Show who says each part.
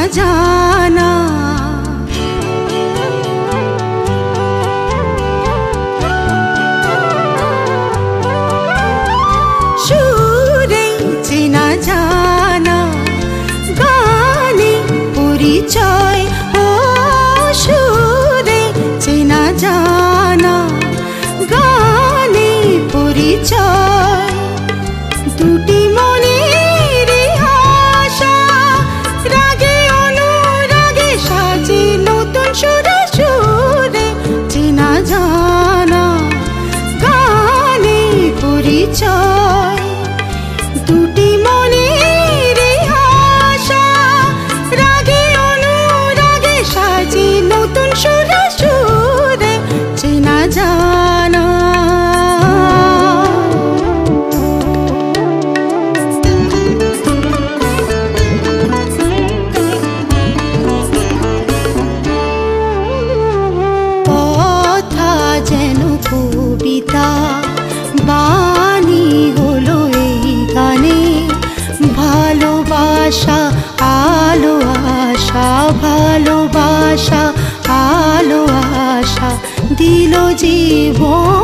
Speaker 1: জানা। সুরে চেনা জানা, গানে পরিচয়, ও সুরে চেনা জানা, গানে পরিচয়। দুটি মনের আশা, রাগে অনুরাগে সাজে নতুন সুরে সুরে চেনা জানা, গানে পরিচয়। দুটি মনের আশা, রাগে অনুরাগে সাজে নতুন সুরে সুরে চেনা জানা। কথা যেন কবিতা, বাণী হলো এই গানে। ভালোবাসা আলো আশা, ভালোবাসা আলো আশা দিল জীবন।